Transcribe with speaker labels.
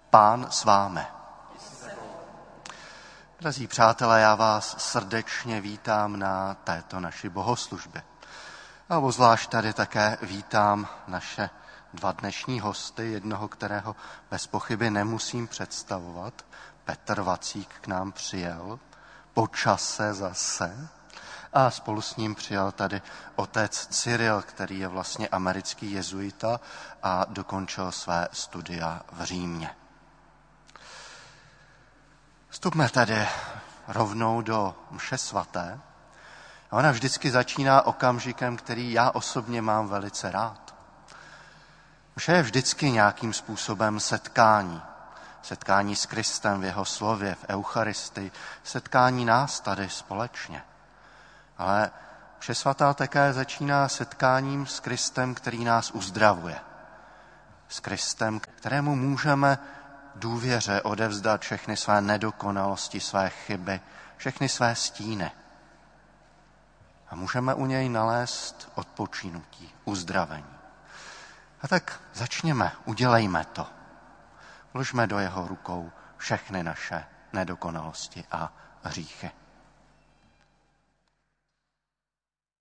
Speaker 1: Pán s vámi. Drazí přátelé, já vás srdečně vítám na této naší bohoslužbě. A obzvlášť tady také vítám naše dva dnešní hosty, jednoho, kterého bez pochyby nemusím představovat. Petr Vacík k nám přijel, po čase zase, a spolu s ním přijel tady otec Cyril, který je vlastně americký jezuita a dokončil své studia v Římě. Vstupme tedy rovnou do mše svaté. Ona vždycky začíná okamžikem, který já osobně mám velice rád. Mše je vždycky nějakým způsobem setkání. Setkání s Kristem v jeho slově, v Eucharistii, setkání nás tady společně. Ale mše svatá také začíná setkáním s Kristem, který nás uzdravuje. S Kristem, kterému můžeme důvěře odevzdat všechny své nedokonalosti, své chyby, všechny své stíny. A můžeme u něj nalézt odpočinutí, uzdravení. A tak začněme, udělejme to. Vložme do jeho rukou všechny naše nedokonalosti a hříchy.